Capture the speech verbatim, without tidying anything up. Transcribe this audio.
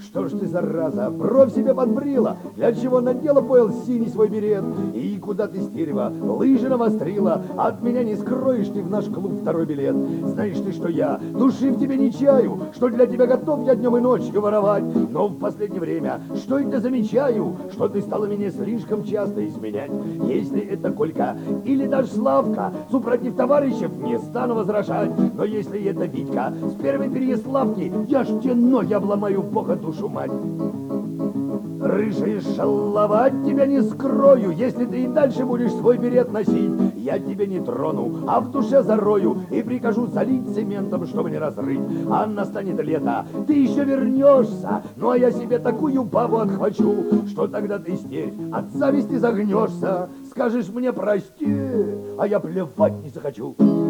Что ж ты, зараза, бровь себе подбрила, для чего надела пояс синий свой берет? И куда ты, стерева, лыжи навострила, от меня не скроешь ты в наш клуб второй билет. Знаешь ты, что я души в тебе не чаю, что для тебя готов я днем и ночью воровать. Но в последнее время, что это замечаю, что ты стала меня слишком часто изменять. Если это Колька или даже Славка, супротив товарищев не стану возражать. Но если это Витька с первой Переяславки, я ж тебе ноги обломаю, бога душу мать. Рыжая шалова, тебя не скрою, если ты и дальше будешь свой берет носить, я тебя не трону, а в душе зарою и прикажу залить цементом, чтобы не разрыть. А настанет лето, ты еще вернешься, ну а я себе такую бабу отхвачу, что тогда ты, стерь, от зависти загнешься, скажешь мне прости, а я плевать не захочу.